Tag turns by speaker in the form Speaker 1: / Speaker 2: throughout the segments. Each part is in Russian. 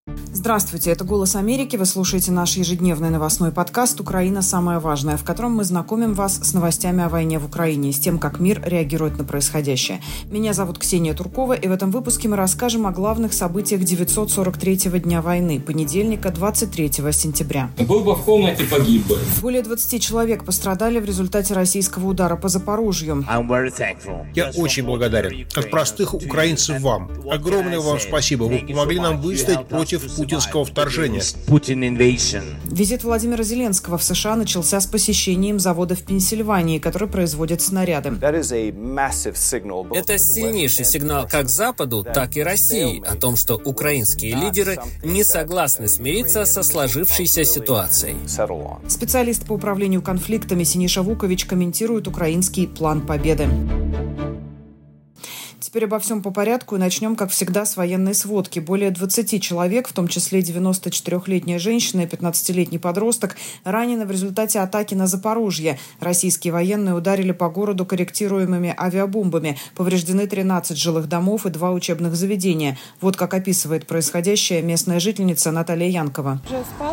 Speaker 1: Здравствуйте, это «Голос Америки». Вы слушаете наш ежедневный новостной подкаст «Украина. Самое важное», в котором мы знакомим вас с новостями о войне в Украине, с тем, как мир реагирует на происходящее. Меня зовут Ксения Туркова, и в этом выпуске мы расскажем о главных событиях 943-го дня войны, понедельника, 23 сентября.
Speaker 2: Был бы в комнате, погиб бы.
Speaker 1: Более 20 человек пострадали в результате российского удара по Запорожью.
Speaker 3: Я очень благодарен. От простых украинцев вам. Огромное вам спасибо. Вы помогли нам выстоять против путинского вторжения.
Speaker 1: Визит Владимира Зеленского в США начался с посещением завода в Пенсильвании, который производит снаряды.
Speaker 4: Это сильнейший сигнал как Западу, так и России о том, что украинские лидеры не согласны смириться со сложившейся ситуацией.
Speaker 1: Специалист по управлению конфликтами Синиша Вукович комментирует украинский план победы. Теперь обо всем по порядку и начнем, как всегда, с военной сводки. Более 20 человек, в том числе 94-летняя женщина и 15-летний подросток, ранены в результате атаки на Запорожье. Российские военные ударили по городу корректируемыми авиабомбами. Повреждены 13 жилых домов и 2 учебных заведения. Вот как описывает происходящее местная жительница Наталья Янкова.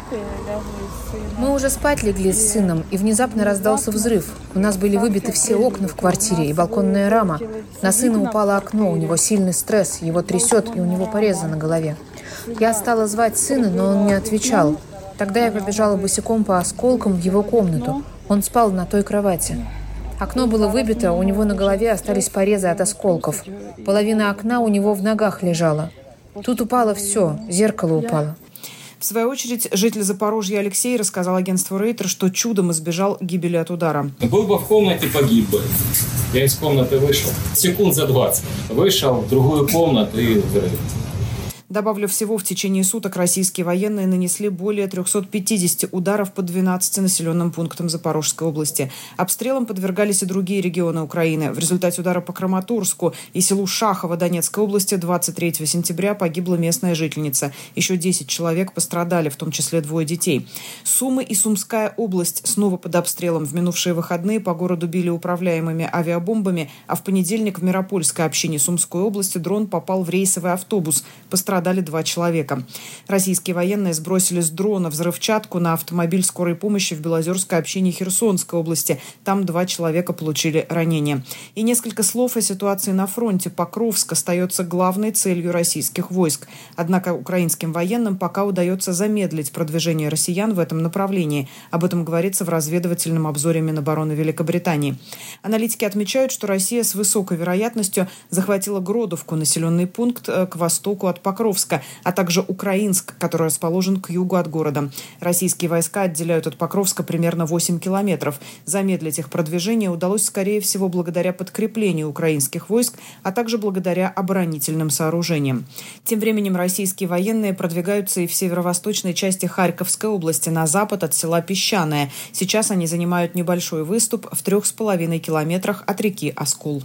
Speaker 5: Мы уже спать легли с сыном, и внезапно раздался взрыв. У нас были выбиты все окна в квартире и балконная рама. На сына упало окно, у него сильный стресс, его трясет, и у него порезы на голове. Я стала звать сына, но он не отвечал. Тогда я побежала босиком по осколкам в его комнату. Он спал на той кровати. Окно было выбито, у него на голове остались порезы от осколков. Половина окна у него в ногах лежала. Тут упало все, зеркало упало.
Speaker 1: В свою очередь, житель Запорожья Алексей рассказал агентству Рейтер, что чудом избежал гибели от удара.
Speaker 2: Был бы в комнате, погиб бы. Я из комнаты вышел. Секунд за 20. Вышел в другую комнату и взрыв.
Speaker 1: Добавлю, всего в течение суток российские военные нанесли более 350 ударов по 12 населенным пунктам Запорожской области. Обстрелам подвергались и другие регионы Украины. В результате удара по Краматорску и селу Шахово Донецкой области 23 сентября погибла местная жительница. Еще 10 человек пострадали, в том числе 2 детей. Сумы и Сумская область снова под обстрелом. В минувшие выходные по городу били управляемыми авиабомбами, а в понедельник в Миропольской общине Сумской области дрон попал в рейсовый автобус. Пострадали 2 человека. Российские военные сбросили с дрона взрывчатку на автомобиль скорой помощи в Белозерской общине Херсонской области. Там 2 человека получили ранения. И несколько слов о ситуации на фронте. Покровск остается главной целью российских войск. Однако украинским военным пока удается замедлить продвижение россиян в этом направлении. Об этом говорится в разведывательном обзоре Минобороны Великобритании. Аналитики отмечают, что Россия с высокой вероятностью захватила Гродовку, населенный пункт к востоку от Покровска, а также Украинск, который расположен к югу от города. Российские войска отделяют от Покровска примерно 8 километров. Замедлить их продвижение удалось, скорее всего, благодаря подкреплению украинских войск, а также благодаря оборонительным сооружениям. Тем временем российские военные продвигаются и в северо-восточной части Харьковской области, на запад от села Песчаное. Сейчас они занимают небольшой выступ в 3,5 километрах от реки Оскол.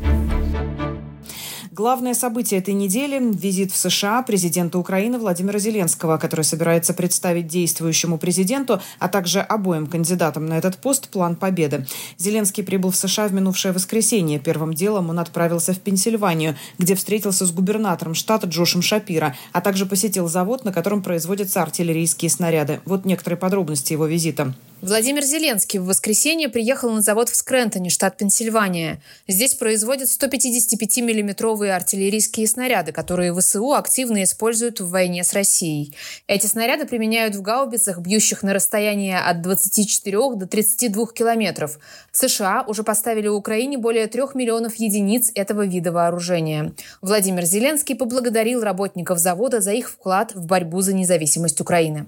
Speaker 1: Главное событие этой недели – визит в США президента Украины Владимира Зеленского, который собирается представить действующему президенту, а также обоим кандидатам на этот пост план победы. Зеленский прибыл в США в минувшее воскресенье. Первым делом он отправился в Пенсильванию, где встретился с губернатором штата Джошем Шапиро, а также посетил завод, на котором производятся артиллерийские снаряды. Вот некоторые подробности его визита.
Speaker 5: Владимир Зеленский в воскресенье приехал на завод в Скрентоне, штат Пенсильвания. Здесь производят 155-миллиметровые артиллерийские снаряды, которые ВСУ активно используют в войне с Россией. Эти снаряды применяют в гаубицах, бьющих на расстояние от 24 до 32 километров. США уже поставили Украине более 3 миллионов единиц этого вида вооружения. Владимир Зеленский поблагодарил работников завода за их вклад в борьбу за независимость Украины.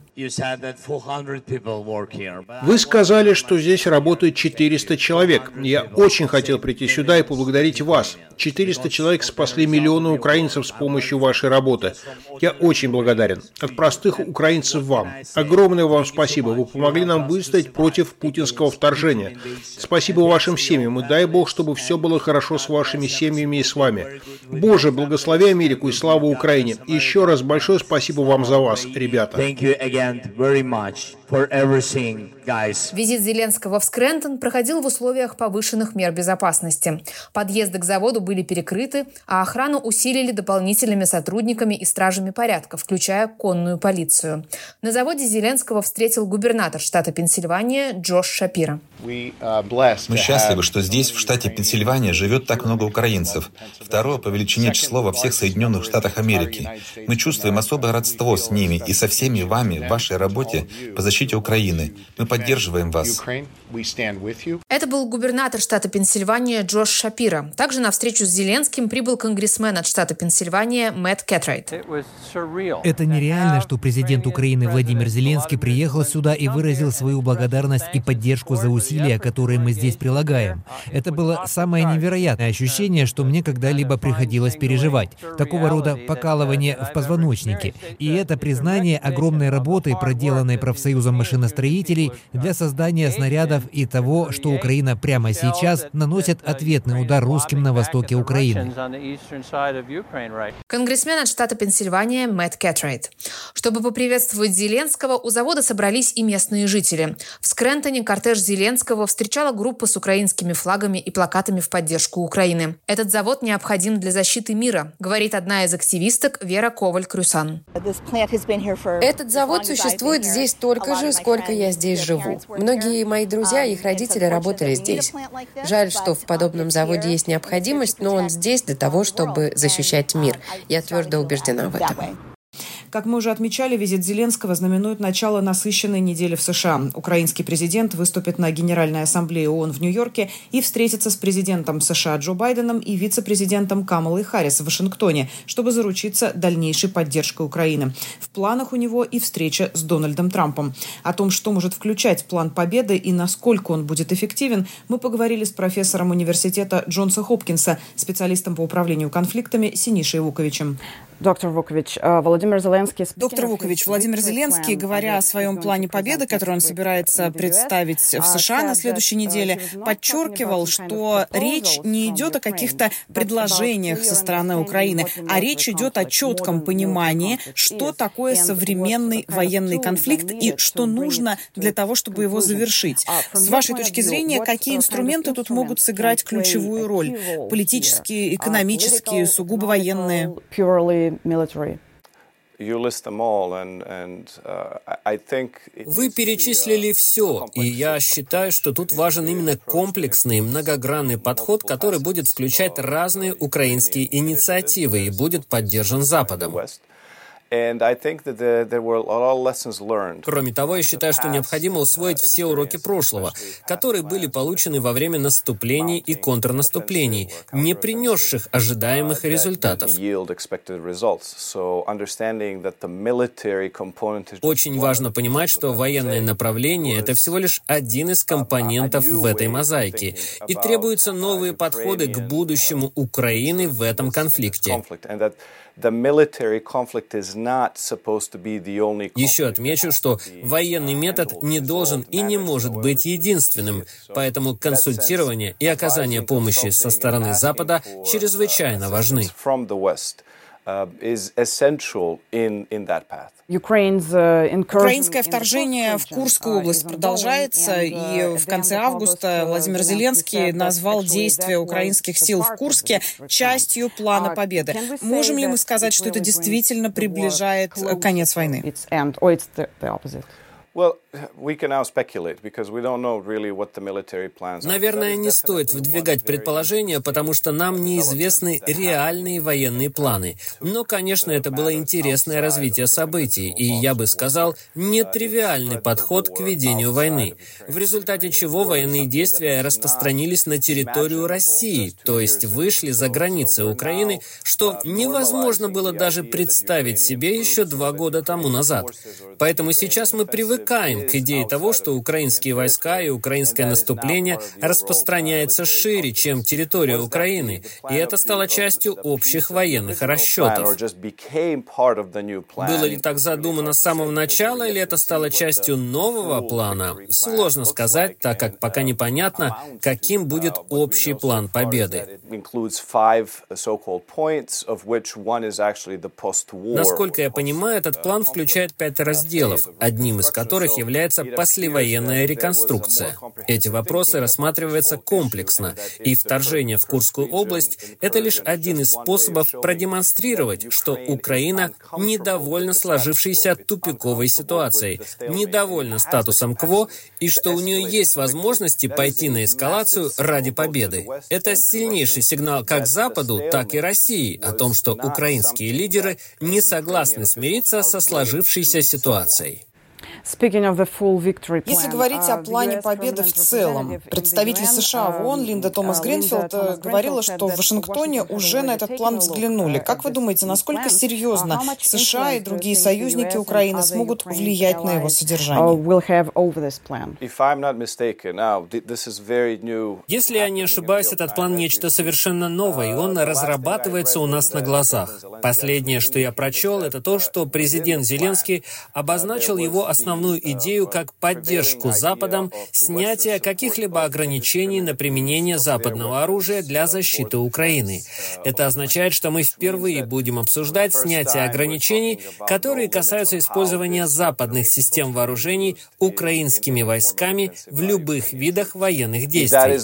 Speaker 3: Вы сказали, что здесь работает 400 человек. Я очень хотел прийти сюда и поблагодарить вас. 400 человек спасли миллионы украинцев с помощью вашей работы. Я очень благодарен. От простых украинцев вам. Огромное вам спасибо. Вы помогли нам выстоять против путинского вторжения. Спасибо вашим семьям. И дай Бог, чтобы все было хорошо с вашими семьями и с вами. Боже, благослови Америку и слава Украине. И еще раз большое спасибо вам за вас, ребята.
Speaker 5: Визит Зеленского в Скрэнтон проходил в условиях повышенных мер безопасности. Подъезды к заводу были перекрыты, а охрану усилили дополнительными сотрудниками и стражами порядка, включая конную полицию. На заводе Зеленского встретил губернатор штата Пенсильвания Джош Шапиро.
Speaker 6: Мы счастливы, что здесь, в штате Пенсильвания, живет так много украинцев. Второе по величине число во всех Соединенных Штатах Америки. Мы чувствуем особое родство с ними и со всеми вами в вашей работе по защите Украины. Мы поддерживаем вас.
Speaker 5: Это был губернатор штата Пенсильвания Джош Шапиро. Также на встречу с Зеленским прибыл конгрессмен от штата Пенсильвания Мэтт Кетрайт.
Speaker 7: Это нереально, что президент Украины Владимир Зеленский приехал сюда и выразил свою благодарность и поддержку за усилия, которые мы здесь прилагаем. Это было самое невероятное ощущение, что мне когда-либо приходилось переживать. Такого рода покалывание в позвоночнике. И это признание огромной работы, проделанной профсоюзом машиностроителей для создания снарядов и того, что Украина прямо сейчас наносит ответный удар русским на востоке Украины.
Speaker 5: Конгрессмен от штата Пенсильвания Мэтт Кетрайт. Чтобы поприветствовать Зеленского, у завода собрались и местные жители. В Скрэнтоне кортеж Зеленского встречала группа с украинскими флагами и плакатами в поддержку Украины. Этот завод необходим для защиты мира, говорит одна из активисток Вера Коваль-Крюсан.
Speaker 8: Этот завод существует здесь столько же, сколько я здесь живу. Многие мои друзья и их родители работали здесь. Жаль, что в подобном заводе есть необходимость, но он здесь для того, чтобы защищать мир. Я твердо убеждена в этом.
Speaker 1: Как мы уже отмечали, визит Зеленского знаменует начало насыщенной недели в США. Украинский президент выступит на Генеральной ассамблее ООН в Нью-Йорке и встретится с президентом США Джо Байденом и вице-президентом Камалой Харрис в Вашингтоне, чтобы заручиться дальнейшей поддержкой Украины. В планах у него и встреча с Дональдом Трампом. О том, что может включать план победы и насколько он будет эффективен, мы поговорили с профессором университета Джонса Хопкинса, специалистом по управлению конфликтами Синишей Вуковичем.
Speaker 9: Доктор Вукович, Владимир Зеленский, говоря о своем плане победы, который он собирается представить в США на следующей неделе, подчеркивал, что речь не идет о каких-то предложениях со стороны Украины, а речь идет о четком понимании, что такое современный военный конфликт и что нужно для того, чтобы его завершить. С вашей точки зрения, какие инструменты тут могут сыграть ключевую роль? Политические, экономические, сугубо военные?
Speaker 10: Military.
Speaker 4: Вы перечислили все, и я считаю, что тут важен именно комплексный, многогранный подход, который будет включать разные украинские инициативы и будет поддержан Западом. Кроме того, я считаю, что необходимо усвоить все уроки прошлого, которые были получены во время наступлений и контрнаступлений, не принесших ожидаемых результатов. Очень важно понимать, что военное направление – это всего лишь один из компонентов в этой мозаике, и требуются новые подходы к будущему Украины в этом конфликте. Еще отмечу, что военный метод не должен и не может быть единственным, поэтому консультирование и оказание помощи со стороны Запада чрезвычайно важны.
Speaker 9: Украинское вторжение в Курскую область продолжается, и в конце августа Владимир Зеленский назвал действия украинских сил в Курске частью плана победы. Можем ли мы сказать, что это действительно приближает конец войны?
Speaker 4: Наверное, не стоит выдвигать предположения, потому что нам неизвестны реальные военные планы. Но, конечно, это было интересное развитие событий, и, я бы сказал, нетривиальный подход к ведению войны, в результате чего военные действия распространились на территорию России, то есть вышли за границы Украины, что невозможно было даже представить себе еще 2 года тому назад. Поэтому сейчас мы привыкаем к идее того, что украинские войска и украинское наступление распространяется шире, чем территория Украины, и это стало частью общих военных расчетов. Было ли так задумано с самого начала, или это стало частью нового плана? Сложно сказать, так как пока непонятно, каким будет общий план победы. Насколько я понимаю, этот план включает 5 разделов, одним из которых является является послевоенная реконструкция. Эти вопросы рассматриваются комплексно, и вторжение в Курскую область – это лишь один из способов продемонстрировать, что Украина недовольна сложившейся тупиковой ситуацией, недовольна статусом кво, и что у нее есть возможности пойти на эскалацию ради победы. Это сильнейший сигнал как Западу, так и России о том, что украинские лидеры не согласны смириться со сложившейся ситуацией.
Speaker 1: Если говорить о плане победы в целом, представитель США в ООН Линда Томас Гринфилд говорила, что в Вашингтоне уже на этот план взглянули. Как вы думаете, насколько серьезно США и другие союзники Украины смогут влиять на его содержание?
Speaker 4: Если я не ошибаюсь, этот план нечто совершенно новое, и он разрабатывается у нас на глазах. Последнее, что я прочел, это то, что президент Зеленский обозначил его основную идею как поддержку Западом снятия каких-либо ограничений на применение западного оружия для защиты Украины. Это означает, что мы впервые будем обсуждать снятие ограничений, которые касаются использования западных систем вооружений украинскими войсками в любых видах военных действий.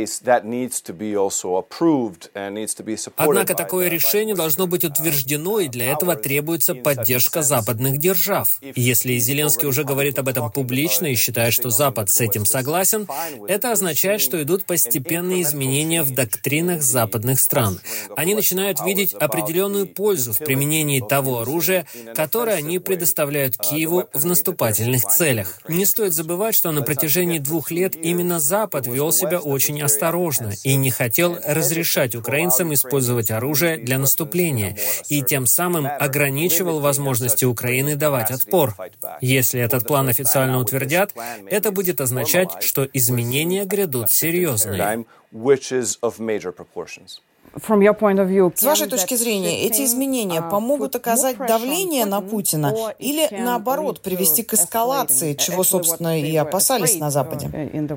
Speaker 4: Однако такое решение должно быть утверждено, и для этого требуется поддержка западных держав. Если Зеленский уже говорит об этом публично и считает, что Запад с этим согласен, это означает, что идут постепенные изменения в доктринах западных стран. Они начинают видеть определенную пользу в применении того оружия, которое они предоставляют Киеву в наступательных целях. Не стоит забывать, что на протяжении 2 лет именно Запад вел себя очень осторожно и не хотел разрешать украинцам использовать оружие для наступления, и тем самым ограничивал возможности Украины давать отпор. Если этот план официально утвердят, это будет означать, что изменения грядут серьезные.
Speaker 1: С вашей точки зрения, эти изменения помогут оказать давление на Путина или, наоборот, привести к эскалации, чего, собственно, и опасались на Западе?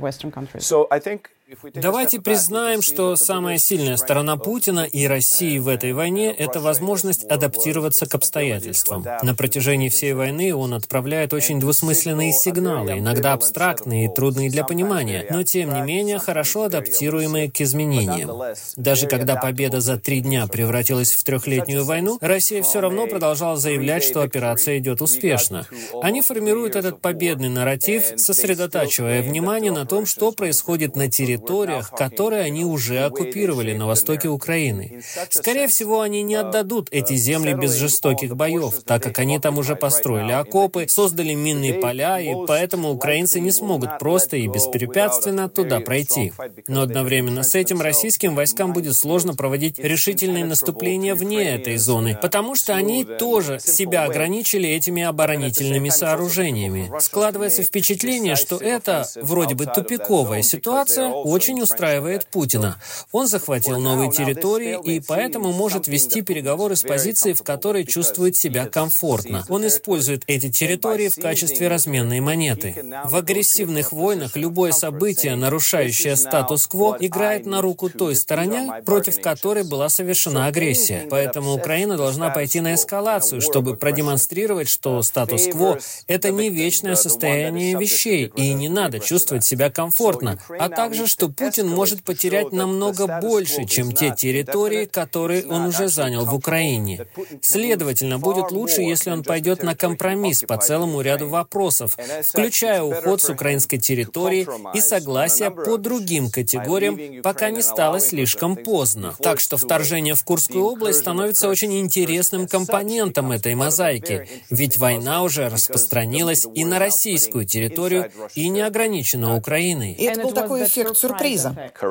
Speaker 4: Давайте признаем, что самая сильная сторона Путина и России в этой войне – это возможность адаптироваться к обстоятельствам. На протяжении всей войны он отправляет очень двусмысленные сигналы, иногда абстрактные и трудные для понимания, но тем не менее хорошо адаптируемые к изменениям. Даже когда победа за 3 дня превратилась в 3-летнюю войну, Россия все равно продолжала заявлять, что операция идет успешно. Они формируют этот победный нарратив, сосредотачивая внимание на том, что происходит на территориях, которые они уже оккупировали на востоке Украины. Скорее всего, они не отдадут эти земли без жестоких боев, так как они там уже построили окопы, создали минные поля, и поэтому украинцы не смогут просто и беспрепятственно туда пройти. Но одновременно с этим российским войскам будет сложно проводить решительные наступления вне этой зоны, потому что они тоже себя ограничили этими оборонительными сооружениями. Складывается впечатление, что это, вроде бы тупиковая ситуация, очень устраивает Путина. Он захватил новые территории и поэтому может вести переговоры с позиции, в которой чувствует себя комфортно. Он использует эти территории в качестве разменной монеты. В агрессивных войнах любое событие, нарушающее статус-кво, играет на руку той стороне, против которой была совершена агрессия. Поэтому Украина должна пойти на эскалацию, чтобы продемонстрировать, что статус-кво — это не вечное состояние вещей, и не надо чувствовать себя комфортно, а также, что Путин может потерять намного больше, чем те территории, которые он уже занял в Украине. Следовательно, будет лучше, если он пойдет на компромисс по целому ряду вопросов, включая уход с украинской территории и согласие по другим категориям, пока не стало слишком поздно. Так что вторжение в Курскую область становится очень интересным компонентом этой мозаики, ведь война уже распространилась и на российскую территорию, и не ограничена Украиной.
Speaker 1: И это был такой эффект сюрприза.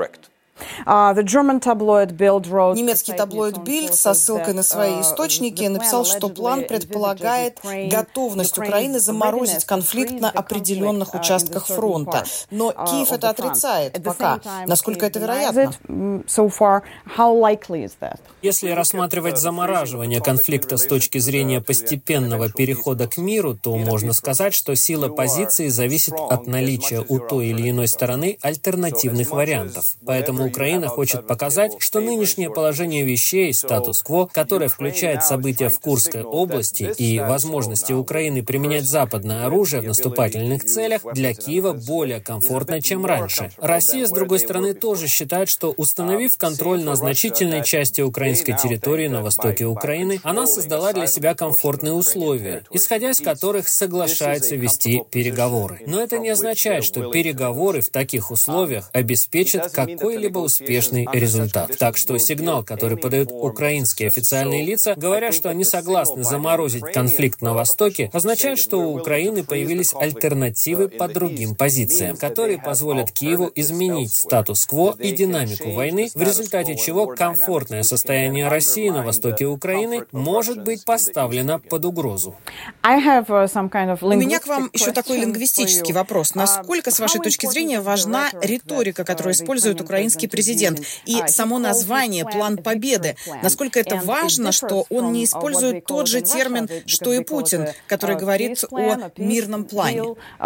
Speaker 1: Немецкий таблоид Bild со ссылкой на свои источники написал, что план предполагает готовность Украины заморозить конфликт на определенных участках фронта. Но Киев это отрицает пока. Насколько это вероятно?
Speaker 4: Если рассматривать замораживание конфликта с точки зрения постепенного перехода к миру, то можно сказать, что сила позиции зависит от наличия у той или иной стороны альтернативных вариантов. Поэтому Украина хочет показать, что нынешнее положение вещей, статус-кво, которое включает события в Курской области и возможности Украины применять западное оружие в наступательных целях, для Киева более комфортно, чем раньше. Россия, с другой стороны, тоже считает, что, установив контроль на значительной части украинской территории на востоке Украины, она создала для себя комфортные условия, исходя из которых соглашается вести переговоры. Но это не означает, что переговоры в таких условиях обеспечат какой-либо успешный результат. Так что сигнал, который подают украинские официальные лица, говоря, что они согласны заморозить конфликт на Востоке, означает, что у Украины появились альтернативы по другим позициям, которые позволят Киеву изменить статус-кво и динамику войны, в результате чего комфортное состояние России на востоке Украины может быть поставлено под угрозу.
Speaker 9: У меня к вам еще такой лингвистический вопрос. Насколько, с вашей точки зрения, важна риторика, которую использует украинский президент, и само название «План победы»? Насколько это важно, что он не использует тот же термин, что и Путин, который говорит о мирном плане?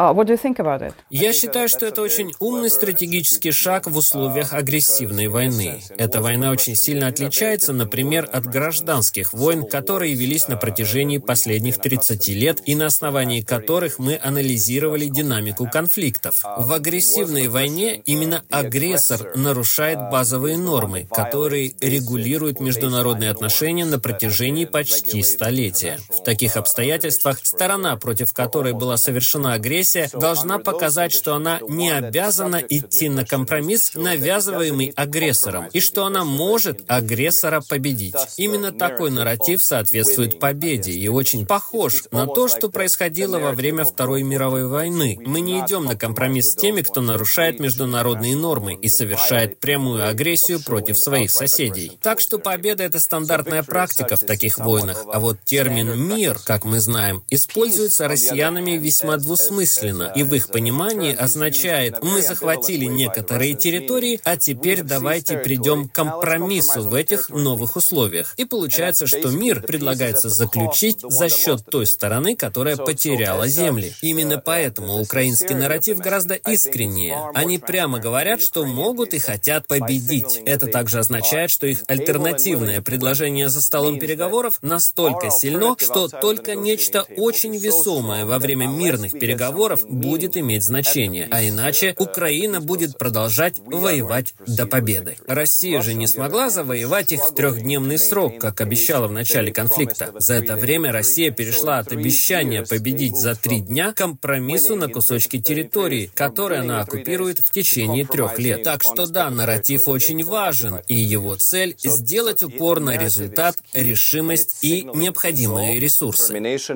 Speaker 4: Я считаю, что это очень умный стратегический шаг в условиях агрессивной войны. Эта война очень сильно отличается, например, от гражданских войн, которые велись на протяжении последних 30 лет и на основании которых мы анализировали динамику конфликтов. В агрессивной войне именно агрессор нарушает базовые нормы, которые регулируют международные отношения на протяжении почти столетия. В таких обстоятельствах сторона, против которой была совершена агрессия, должна показать, что она не обязана идти на компромисс, навязываемый агрессором, и что она может агрессора победить. Именно такой нарратив соответствует победе и очень похож на то, что происходило во время Второй мировой войны. Мы не идем на компромисс с теми, кто нарушает международные нормы и совершает прямую агрессию против своих соседей. Так что победа — это стандартная практика в таких войнах, а вот термин «мир», как мы знаем, используется россиянами весьма двусмысленно, и в их понимании означает «мы захватили некоторые территории, а теперь давайте придем к компромиссу в этих новых условиях». И получается, что мир предлагается заключить за счет той стороны, которая потеряла земли. Именно поэтому украинский нарратив гораздо искреннее. Они прямо говорят, что могут и хотят победить. Это также означает, что их альтернативное предложение за столом переговоров настолько сильно, что только нечто очень весомое во время мирных переговоров будет иметь значение. А иначе Украина будет продолжать воевать до победы. Россия же не смогла завоевать их в 3-дневный срок, как обещала в начале конфликта. За это время Россия перешла от обещания победить за 3 дня к компромиссу на кусочки территории, которые она оккупирует в течение 3 лет. Так что да, нарратив очень важен, и его цель — сделать упор на результат, решимость и необходимые ресурсы.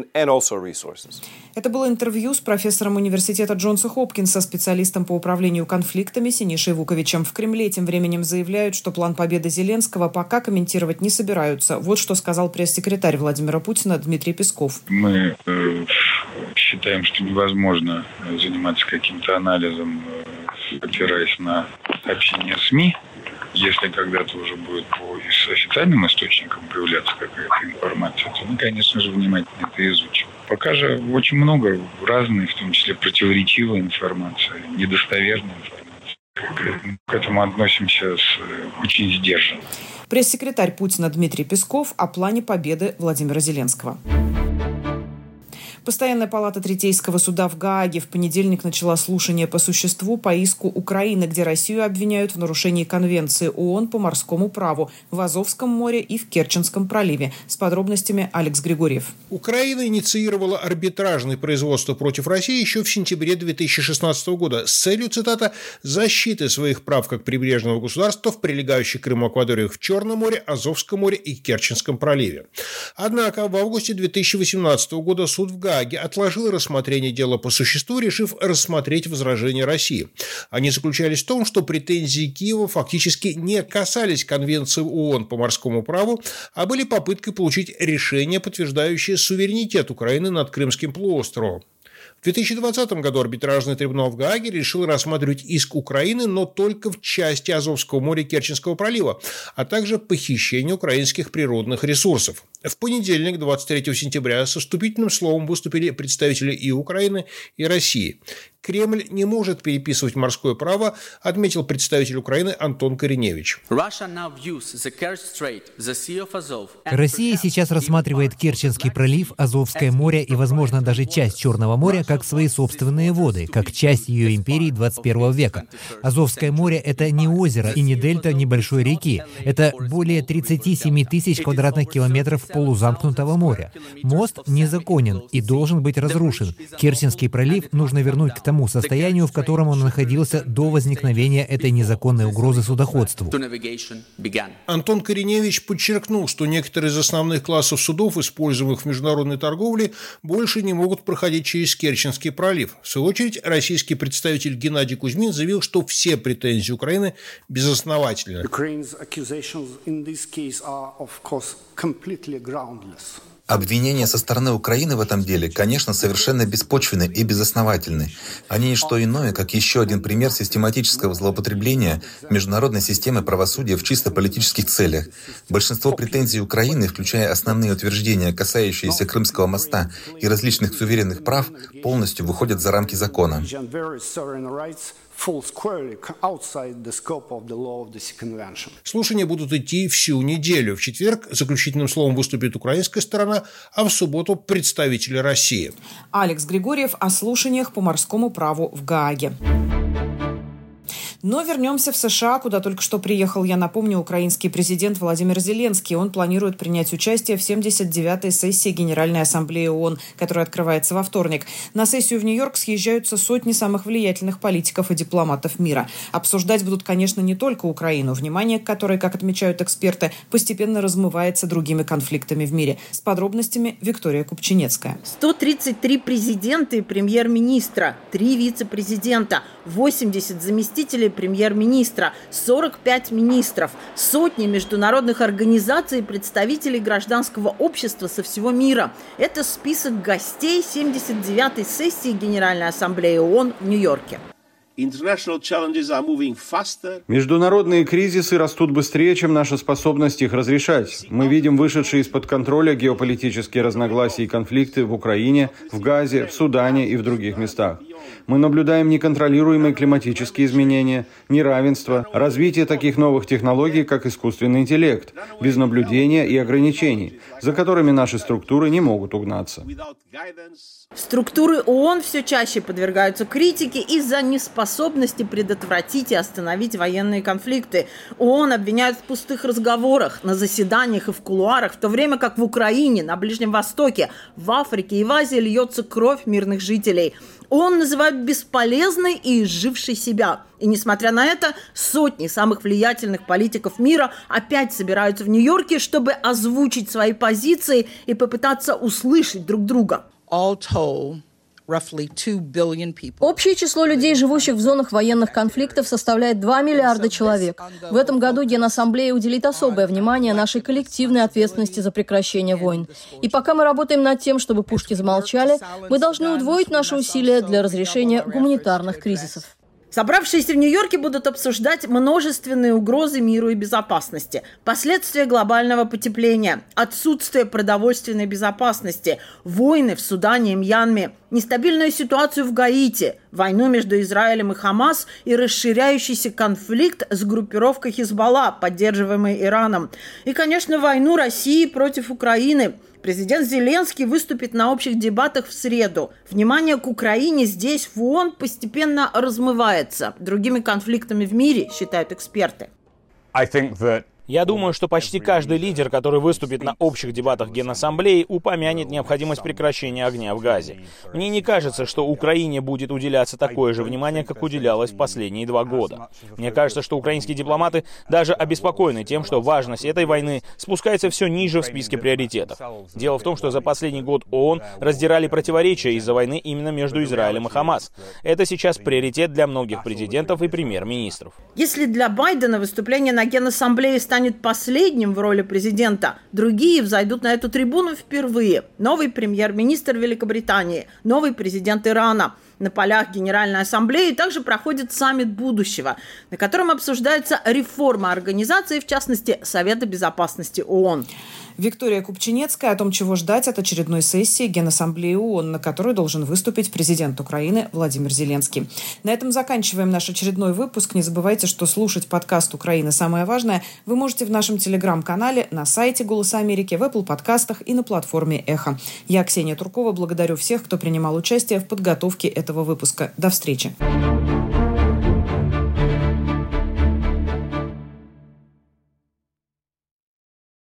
Speaker 1: Это было интервью с профессором университета Джонса Хопкинса, специалистом по управлению конфликтами Синишей Вуковичем. В Кремле тем временем заявляют, что план победы Зеленского пока комментировать не собираются. Вот что сказал пресс-секретарь Владимира Путина Дмитрий Песков.
Speaker 10: Мы считаем, что невозможно заниматься каким-то анализом, опираясь на общение СМИ. Если когда-то уже будет по официальным источникам появляться какая-то информация, то мы, конечно же, внимательно это изучим. Пока же очень много разной, в том числе противоречивой информации, недостоверной информации. К этому относимся очень сдержанно.
Speaker 1: Пресс-секретарь Путина Дмитрий Песков о плане победы Владимира Зеленского. Постоянная палата Третейского суда в Гааге в понедельник начала слушание по существу по иску Украины, где Россию обвиняют в нарушении Конвенции ООН по морскому праву в Азовском море и в Керченском проливе. С подробностями Алекс Григорьев.
Speaker 3: Украина инициировала арбитражное производство против России еще в сентябре 2016 года с целью, цитата, «защиты своих прав как прибрежного государства в прилегающих к Крыму акваториях в Черном море, Азовском море и Керченском проливе». Однако в августе 2018 года суд в Гааге отложил рассмотрение дела по существу, решив рассмотреть возражения России. Они заключались в том, что претензии Киева фактически не касались Конвенции ООН по морскому праву, а были попыткой получить решение, подтверждающее суверенитет Украины над Крымским полуостровом. В 2020 году арбитражный трибунал в Гааге решил рассматривать иск Украины, но только в части Азовского моря и Керченского пролива, а также похищение украинских природных ресурсов. В понедельник, 23 сентября, со вступительным словом выступили представители и Украины, и России. Кремль не может переписывать морское право, отметил представитель Украины Антон Кореневич.
Speaker 7: Россия сейчас рассматривает Керченский пролив, Азовское море и, возможно, даже часть Черного моря как свои собственные воды, как часть ее империи 21 века. Азовское море — это не озеро и не дельта небольшой реки. Это более 37 тысяч квадратных километров полузамкнутого моря. Мост незаконен и должен быть разрушен. Керченский пролив нужно вернуть к тому состоянию, в котором он находился до возникновения этой незаконной угрозы судоходству.
Speaker 3: Антон Кореневич подчеркнул, что некоторые из основных классов судов, используемых в международной торговле, больше не могут проходить через Керченский пролив. В свою очередь, российский представитель Геннадий Кузьмин заявил, что все претензии Украины безосновательны.
Speaker 6: Обвинения со стороны Украины в этом деле, конечно, совершенно беспочвенны и безосновательны. Они не что иное, как еще один пример систематического злоупотребления международной системы правосудия в чисто политических целях. Большинство претензий Украины, включая основные утверждения, касающиеся Крымского моста и различных суверенных прав, полностью выходят за рамки закона.
Speaker 3: Слушания будут идти всю неделю. В четверг заключительным словом выступит украинская сторона, а в субботу представители России.
Speaker 1: Алекс Григорьев о слушаниях по морскому праву в Гааге. Но вернемся в США, куда только что приехал, я напомню, украинский президент Владимир Зеленский. Он планирует принять участие в 79-й сессии Генеральной Ассамблеи ООН, которая открывается во вторник. На сессию в Нью-Йорк съезжаются сотни самых влиятельных политиков и дипломатов мира. Обсуждать будут, конечно, не только Украину, внимание к которой, как отмечают эксперты, постепенно размывается другими конфликтами в мире. С подробностями Виктория Купчинецкая.
Speaker 11: 133 президента и премьер-министра, 3 вице-президента, 80 заместителей премьер-министра, 45 министров, сотни международных организаций и представителей гражданского общества со всего мира. Это список гостей 79-й сессии Генеральной Ассамблеи ООН в Нью-Йорке.
Speaker 12: Международные кризисы растут быстрее, чем наша способность их разрешать. Мы видим вышедшие из-под контроля геополитические разногласия и конфликты в Украине, в Газе, в Судане и в других местах. Мы наблюдаем неконтролируемые климатические изменения, неравенство, развитие таких новых технологий, как искусственный интеллект, без наблюдения и ограничений, за которыми наши структуры не могут угнаться.
Speaker 11: Структуры ООН все чаще подвергаются критике из-за неспособности предотвратить и остановить военные конфликты. ООН обвиняют в пустых разговорах, на заседаниях и в кулуарах, в то время как в Украине, на Ближнем Востоке, в Африке и в Азии льется кровь мирных жителей. ООН называют бесполезной и изжившей себя. И несмотря на это, сотни самых влиятельных политиков мира опять собираются в Нью-Йорке, чтобы озвучить свои позиции и попытаться услышать друг друга.
Speaker 13: Общее число людей, живущих в зонах военных конфликтов, составляет 2 миллиарда человек. В этом году Генассамблея уделит особое внимание нашей коллективной ответственности за прекращение войн. И пока мы работаем над тем, чтобы пушки замолчали, мы должны удвоить наши усилия для разрешения гуманитарных кризисов.
Speaker 11: Собравшиеся в Нью-Йорке будут обсуждать множественные угрозы миру и безопасности, последствия глобального потепления, отсутствие продовольственной безопасности, войны в Судане и Мьянме, нестабильную ситуацию в Гаити, войну между Израилем и Хамас и расширяющийся конфликт с группировкой Хизбалла, поддерживаемой Ираном. И, конечно, войну России против Украины. Президент Зеленский выступит на общих дебатах в среду. Внимание к Украине здесь, в ООН, постепенно размывается другими конфликтами в мире, считают эксперты.
Speaker 14: Я думаю, что почти каждый лидер, который выступит на общих дебатах Генассамблеи, упомянет необходимость прекращения огня в Газе. Мне не кажется, что Украине будет уделяться такое же внимание, как уделялось в последние 2 года. Мне кажется, что украинские дипломаты даже обеспокоены тем, что важность этой войны спускается все ниже в списке приоритетов. Дело в том, что за последний год ООН раздирали противоречия из-за войны именно между Израилем и Хамас. Это сейчас приоритет для многих президентов и премьер-министров.
Speaker 11: Если для Байдена выступление на Генассамблее станет последним в роли президента, другие взойдут на эту трибуну впервые. Новый премьер-министр Великобритании, новый президент Ирана. На полях Генеральной Ассамблеи также проходит саммит будущего, на котором обсуждается реформа организации, в частности, Совета Безопасности ООН.
Speaker 1: Виктория Купчинецкая о том, чего ждать от очередной сессии Генассамблеи ООН, на которой должен выступить президент Украины Владимир Зеленский. На этом заканчиваем наш очередной выпуск. Не забывайте, что слушать подкаст «Украина. Самое важное» вы можете в нашем телеграм-канале, на сайте «Голоса Америки», в Apple подкастах и на платформе «Эхо». Я, Ксения Туркова, благодарю всех, кто принимал участие в подготовке этого выпуска. До встречи.